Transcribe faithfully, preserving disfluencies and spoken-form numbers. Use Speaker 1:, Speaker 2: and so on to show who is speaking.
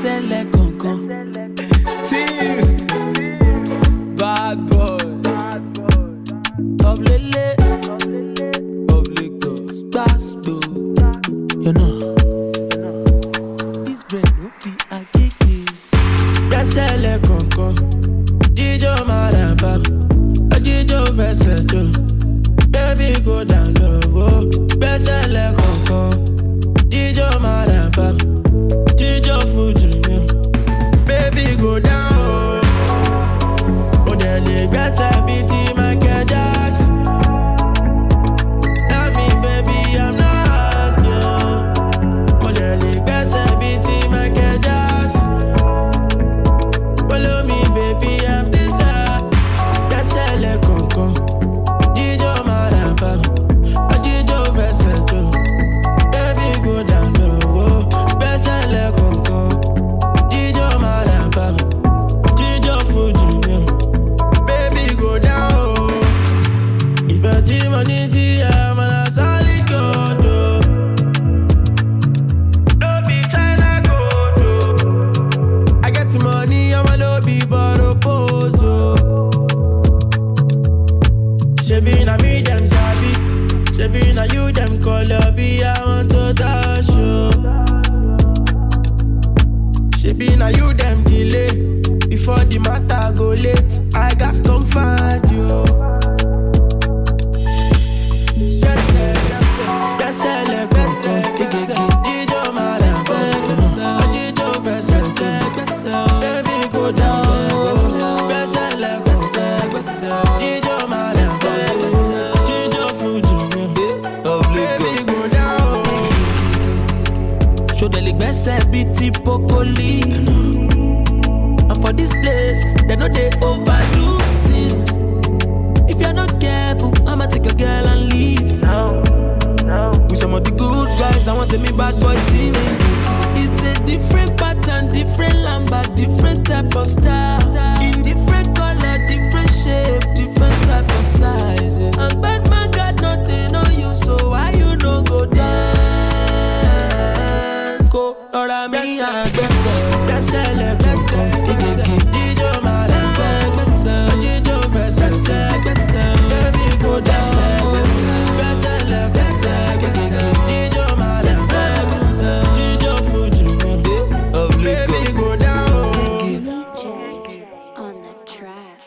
Speaker 1: gbẹ́sẹ̀ lẹ́kọ̀ọ̀kan. Team bad boy of Lele of Lagos gbàsgbò. You know this brain no be agege. Gbẹ́sẹ̀ lẹ́kọ̀ọ̀kan. Jíjó Maraba, jíjó fẹsẹ̀ jó. Baby go down low, gbẹ́sẹ̀ lẹ́kọ̀ọ̀kan. Jíjó Maraba, jíjó Fuji. Baby go down, oh there lè gbẹ́sẹ̀ bí ti Michael Jackson. Tell me baby I'm not asking, oh there lè gbẹ́sẹ̀ bí ti Michael Jackson. Follow me baby I'm still sad. Gbẹ́sẹ̀ lẹ́kọ̀ọ̀kan. Jíjó Maraba, jíjó fẹsẹ̀ jó. Baby go down low, gbẹ́sẹ̀ lẹ́kọ̀ọ̀kan. Jíjó Maraba, jíjó Fuji. Baby go down. If your team money see I'm on a solid gold. Don't be China gold. I get the money, I'm a lobby but oppose. Shebi na me them sabi, shebi na you them call lobby. I want to touch you. Shebi na you them delay before the matter go late. I got come find you. Gbẹ́sẹ̀ lẹ́kọ̀ọ̀kan. Jíjó Maraba, jíjó fẹsẹ̀ jó. Baby go down. Gbẹ́sẹ̀ lẹ́kọ̀ọ̀kan. Jíjó Maraba, jíjó Fuji. Baby go down. Show the leg gbẹ́sẹ̀ bí ti Pokoli. And for this place, they know they overdo things. If you're not careful, I'ma take your girl and leave. No, no. With some of the good guys, I want to me bad boy team. It's a different pattern, different lamba, different type of style. In different color, different shape, different type of size. And bad man got nothing on you, so why you no go dance? Go, Lord, I mean, I guess so. Gbẹ́sẹ̀ lẹ́kọ̀ọ̀kan. Jíjó Maraba, jíjó fẹsẹ̀ jó. Baby go down. Gbẹ́sẹ̀ lẹ́kọ̀ọ̀kan. Jíjó Maraba, jíjó Fuji. Baby go down.
Speaker 2: Jack on the track.